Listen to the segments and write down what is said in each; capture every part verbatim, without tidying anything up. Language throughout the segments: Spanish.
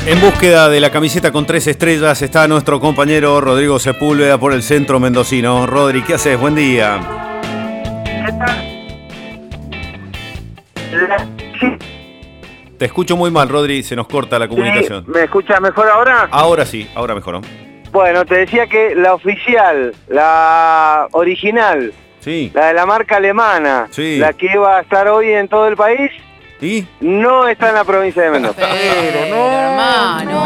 En búsqueda de la camiseta con tres estrellas está nuestro compañero Rodrigo Sepúlveda por el centro mendocino. Rodri, ¿qué haces? Buen día. Sí. Te escucho muy mal, Rodri, se nos corta la comunicación. Sí, ¿me escuchas mejor ahora? Ahora sí, ahora mejoró. Bueno, te decía que la oficial, la original, Sí. la de la marca alemana, Sí. la que iba a estar hoy en todo el país, ¿Y? no está en la provincia de Mendoza. Pero no, hermano.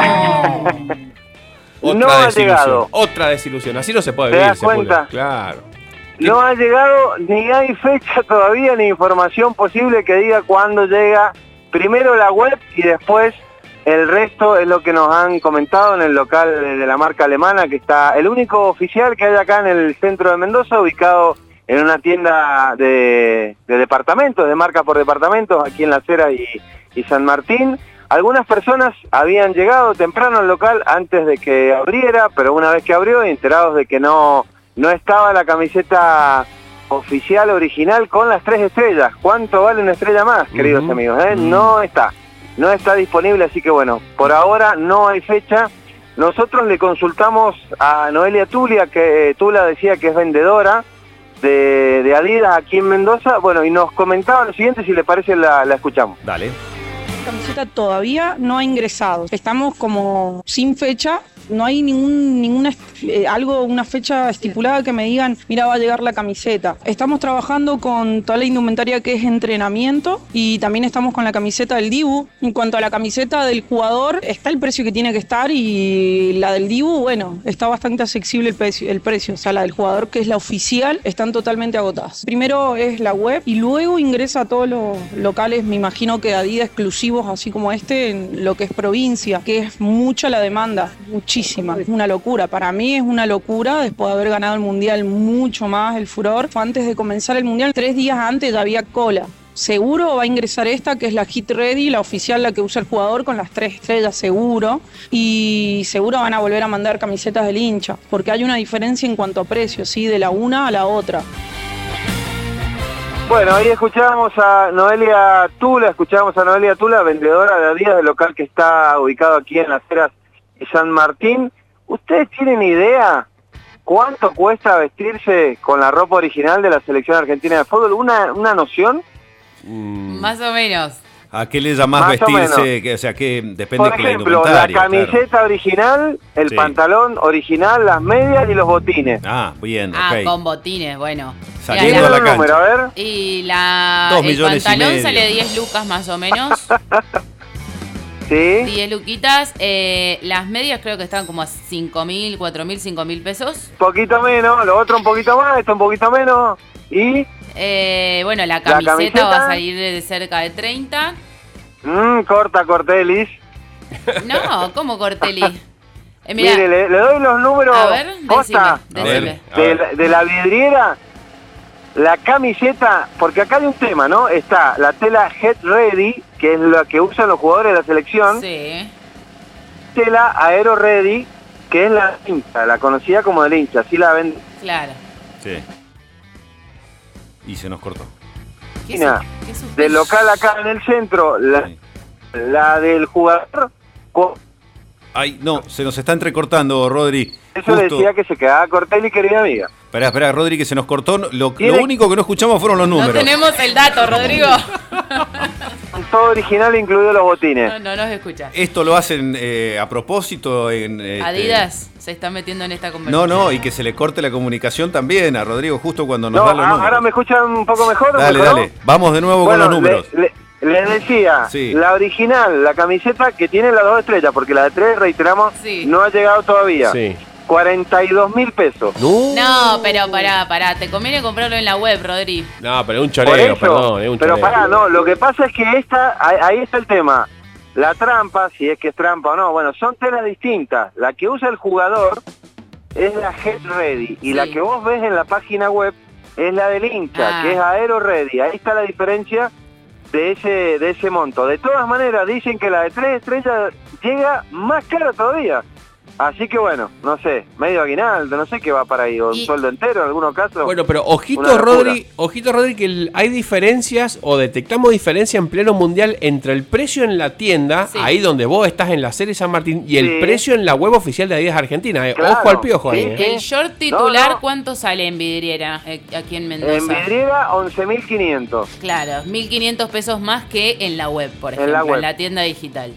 Otra No ha desilusión, llegado. Otra desilusión. Así no se puede ¿Te vivir. das cuenta? Sepúlveda. Claro. No ha llegado, ni hay fecha todavía, ni información posible que diga cuándo llega. Primero la web y después el resto es lo que nos han comentado en el local de la marca alemana, que está el único oficial que hay acá en el centro de Mendoza, ubicado en una tienda de, de departamentos, de marca por departamentos, aquí en La Cera y, y San Martín. Algunas personas habían llegado temprano al local antes de que abriera, pero una vez que abrió, enterados de que no, no estaba la camiseta oficial original con las tres estrellas. ¿Cuánto vale una estrella más, queridos Uh-huh. amigos? ¿Eh? No está, no está disponible, así que bueno, por ahora no hay fecha. Nosotros le consultamos a Noelia Tulia, que Tula decía que es vendedora de, de Adidas aquí en Mendoza, bueno, y nos comentaba lo siguiente, si le parece la, la escuchamos. Dale. La camiseta todavía no ha ingresado. Estamos como sin fecha. No hay ningún ninguna eh, algo, una fecha estipulada que me digan, mira, va a llegar la camiseta. Estamos trabajando con toda la indumentaria que es entrenamiento y también estamos con la camiseta del Dibu. En cuanto a la camiseta del jugador, está el precio que tiene que estar y la del Dibu, bueno, está bastante accesible el precio, el precio. O sea, la del jugador, que es la oficial, están totalmente agotadas. Primero es la web y luego ingresa a todos los locales, me imagino que Adidas exclusivos, así como este, en lo que es provincia, que es mucha la demanda, muchísima. Es una locura, para mí es una locura después de haber ganado el Mundial, mucho más el furor. Fue antes de comenzar el Mundial, tres días antes ya había cola. Seguro va a ingresar esta, que es la Hit Ready, la oficial, la que usa el jugador con las tres estrellas, seguro. Y seguro van a volver a mandar camisetas del hincha, porque hay una diferencia en cuanto a precio, ¿sí? De la una a la otra. Bueno, ahí escuchábamos a Noelia Tula, escuchábamos a Noelia Tula, vendedora de Adidas del local que está ubicado aquí en Las Heras y San Martín. ¿Ustedes tienen idea cuánto cuesta vestirse con la ropa original de la selección argentina de fútbol? ¿Una, una noción? Mm, Más o menos. ¿A qué le llamás Más o vestirse? menos. Que, o sea, que depende Por de la ejemplo, la indumentaria. camiseta claro. original, el Sí. pantalón original, las medias y los botines. Ah, bien, Ah, ok. con botines, bueno. Saliendo Mira, a la ¿Tiene un número? cancha. A ver. Y la, Dos el millones y pantalón medio. sale diez lucas más o menos. Sí. diez luquitas. Eh, las medias creo que están como a cinco mil, cuatro mil, cinco mil pesos. Poquito menos, lo otro un poquito más, esto un poquito menos. Y, Eh, bueno, la camiseta, camiseta? va a salir de cerca de treinta. mmm, corta Cortelis. No, ¿cómo Corteli? Eh, mirá, Mire, le, le doy los números. a ver, posta, decime, decime. A de, ver. la- de la vidriera, la camiseta, porque acá hay un tema, ¿no? Está la tela Head Ready, que es la que usan los jugadores de la selección, Sí. tela Aero Ready, que es la hincha, la conocida como del hincha, así la ven. Claro. Sí. Y se nos cortó. ¿Qué Mira, su- qué suspenso? Del local acá en el centro, la, Sí. la del jugador, con- Ay, no, se nos está entrecortando, Rodri. eso le decía que se quedaba Cortelli, querida amiga. Esperá, esperá, Rodri, que se nos cortó. Lo, lo Tiene- único que no escuchamos fueron los No números. tenemos el dato, Rodrigo. Todo original, incluidos los botines. No, no nos escucha. Esto lo hacen eh, a propósito en... este, Adidas se está metiendo en esta No, conversación. no, y que se le corte la comunicación también a Rodrigo justo cuando nos No, da los a- números. ahora me escuchan un poco mejor. Dale, ¿mejoró? dale. Vamos de nuevo Bueno, con los números. le- le- les decía, Sí. la original, la camiseta que tiene las dos estrellas, porque la de tres, reiteramos, Sí. no ha llegado todavía. Sí. cuarenta y dos mil pesos. No. No, pero pará, pará. Te conviene comprarlo en la web, Rodri. No, pero es un Por choreo, eso, perdón, es un pero choreo. pará, no, lo que pasa es que esta, ahí, ahí está el tema. La trampa, si es que es trampa o no, bueno, son telas distintas. La que usa el jugador es la Head Ready y Sí. la que vos ves en la página web es la del hincha, Ah. que es Aero Ready. Ahí está la diferencia de ese de ese monto. De todas maneras, dicen que la de tres estrellas llega más cara todavía. Así que bueno, no sé, medio aguinaldo, no sé qué va para ahí, o un Y- sueldo entero en algunos casos. Bueno, pero Una ojito, locura. Rodri, ojito, Rodri, que el- hay diferencias o detectamos diferencia en pleno mundial entre el precio en la tienda, Sí. ahí donde vos estás en la serie San Martín, y el Sí. precio en la web oficial de Adidas Argentina. eh. Claro, Ojo al piojo ahí. sí, eh. sí. El short titular, No, no. ¿cuánto sale en vidriera eh, aquí en Mendoza? En vidriera, once mil quinientos. Claro, mil quinientos pesos más que en la web, por En ejemplo, la en web. la tienda digital.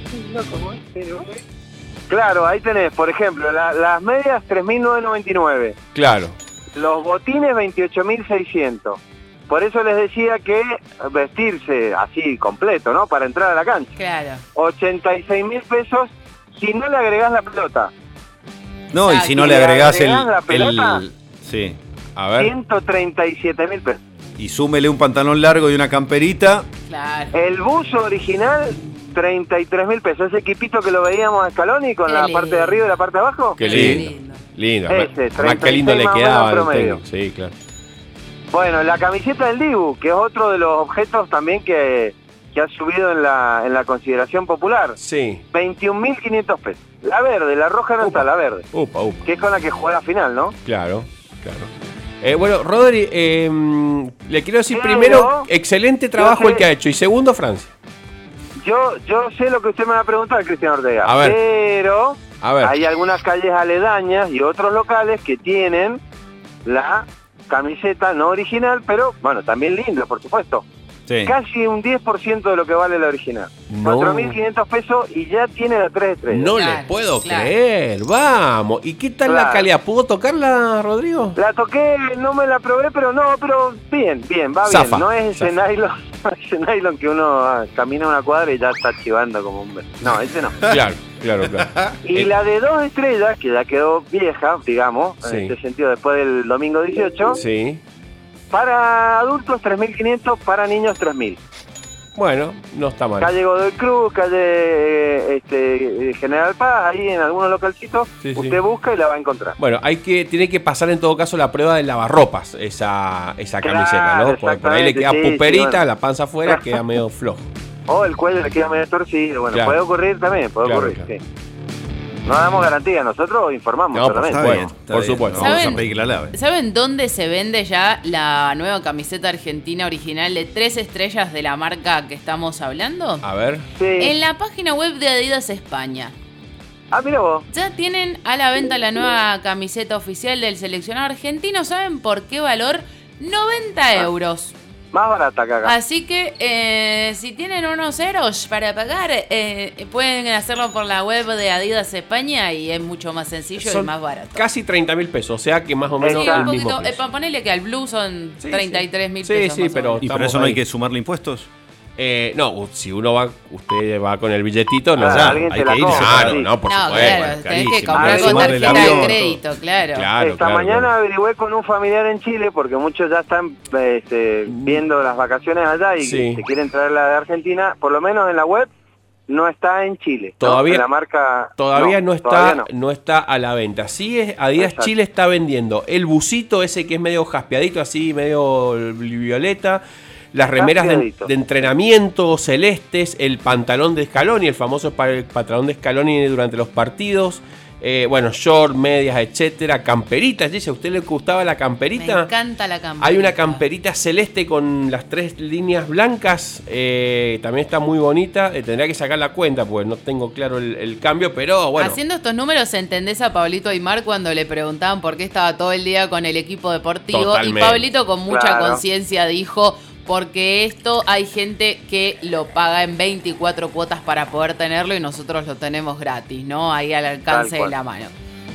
Claro, ahí tenés, por ejemplo, la- las medias tres mil novecientos noventa y nueve, Claro. los botines veintiocho mil seiscientos. Por eso les decía que vestirse así completo, ¿no? Para entrar a la cancha. Claro. ochenta y seis mil pesos si no le agregás la pelota. No, y Exacto. si no ¿Y le le agregás el, agregás la pelota? el- Sí. A ver. ciento treinta y siete mil pesos. Y súmele un pantalón largo y una camperita. Claro. El buzo original, treinta y tres mil pesos. Ese equipito que lo veíamos a Scaloni con Qué la lindo. parte de arriba y la parte de abajo. Qué Qué lindo. lindo. Lindo. Ese, Más que lindo treinta y seis le más o quedaba menos al promedio. técnico. Sí, claro. Bueno, la camiseta del Dibu, que es otro de los objetos también que, que ha subido en la, en la consideración popular. Sí. veintiún mil quinientos pesos. La verde, la roja no está, la verde. Upa, upa. Que es con la que juega final, ¿no? Claro, claro. Eh, bueno, Rodri, eh, le quiero decir Pero, primero, excelente trabajo yo sé- el que ha hecho. Y segundo, Francia. Yo, yo sé lo que usted me va a preguntar, Cristian Ortega. A ver. Pero A ver. hay algunas calles aledañas y otros locales que tienen la camiseta no original, pero bueno, también linda, por supuesto. Sí. Casi un diez por ciento de lo que vale la original. No. cuatro mil quinientos pesos y ya tiene la tres estrellas. No Claro, le puedo claro. creer, vamos. ¿Y qué tal la Claro. calidad? ¿Pudo tocarla, Rodrigo? La toqué, no me la probé, pero no, pero bien, bien, va Zafa, bien. No es ese zafa. nylon, no es ese nylon que uno ah, camina una cuadra y ya está chivando como un... No, ese no. Claro, claro, claro. Y Eh, la de dos estrellas, que ya quedó vieja, digamos, Sí. en este sentido después del domingo dieciocho, Sí. para adultos tres mil quinientos, para niños tres mil. Bueno, no está mal. Calle Godoy Cruz, calle eh, este, eh, General Paz, ahí en algunos localcitos, Sí, sí. usted busca y la va a encontrar. Bueno, hay que, tiene que pasar en todo caso la prueba de lavarropas, esa, esa Claro, camiseta, ¿no? Porque por ahí le queda exactamente, sí, puperita, sí, bueno. la panza afuera, queda medio flojo. O el cuello le queda medio torcido, bueno, Claro. puede ocurrir también, puede Claro, ocurrir, claro. sí. No damos garantía, nosotros informamos No, pues solamente. Está Bueno, bien, está por bien. supuesto. Vamos ¿Saben? a pedir que la lave. ¿Saben dónde se vende ya la nueva camiseta argentina original de tres estrellas de la marca que estamos hablando? A ver. Sí. En la página web de Adidas España. Ah, mira vos. Ya tienen a la venta la nueva camiseta oficial del seleccionado argentino. ¿Saben por qué valor? noventa euros. Más barata que acá. Así que eh, si tienen unos ceros para pagar, eh, pueden hacerlo por la web de Adidas España y es mucho más sencillo y Son más barato. Casi treinta mil pesos, o sea que más o menos Sí, al un mismo poquito. Eh, precio. pa- ponele que al blue son Sí, treinta y tres mil sí. pesos. Sí, sí, más o pero- menos. ¿Y por Estamos eso no hay ahí. que sumarle impuestos? Eh, no, si uno va, usted va con el billetito, no. Ah, ya, alguien hay te la que irse. compra, Claro, sí. no, por no, supuesto. claro, tenés que carísimo. comprar Hay que con sumarle tarjeta el de avión. crédito, claro. Claro, Esta claro, mañana claro. averigüé con un familiar en Chile, porque muchos ya están este, viendo las vacaciones allá y Sí. se quieren traer la de Argentina, por lo menos en la web, no está en Chile. ¿no? Todavía- En la marca... Todavía no, está todavía no. no. está a la venta. Sí, es, Adidas Exacto. Chile está vendiendo el busito ese que es medio jaspeadito, así medio violeta, las remeras de, Jaspeadito. de entrenamiento celestes, el pantalón de Scaloni, el famoso pa- el pantalón de Scaloni durante los partidos, eh, bueno, short, medias, etcétera, camperitas. Dice, ¿a usted le gustaba la Me camperita? encanta la camperita. Hay una camperita celeste con las tres líneas blancas, eh, también está muy bonita. Eh, tendría que sacar la cuenta porque no tengo claro el, el cambio, pero bueno. Haciendo estos números entendés a Pablito Aymar cuando le preguntaban por qué estaba todo el día con el equipo deportivo. Totalmente. Y Pablito con mucha Claro. conciencia dijo, porque esto hay gente que lo paga en veinticuatro cuotas para poder tenerlo y nosotros lo tenemos gratis, ¿no? Ahí al alcance Tal de cual. la mano.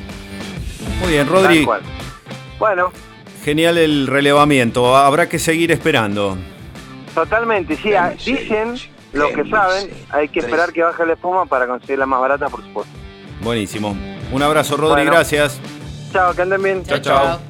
Muy bien, Tal Rodri. cual. Bueno, Genial el relevamiento. Habrá que seguir esperando. totalmente, sí, ah, dicen lo que saben, hay que esperar que baje la espuma para conseguirla más barata, por supuesto. Buenísimo. Un abrazo, Rodri. Bueno. Gracias. Chao, que anden bien. Chao, chao.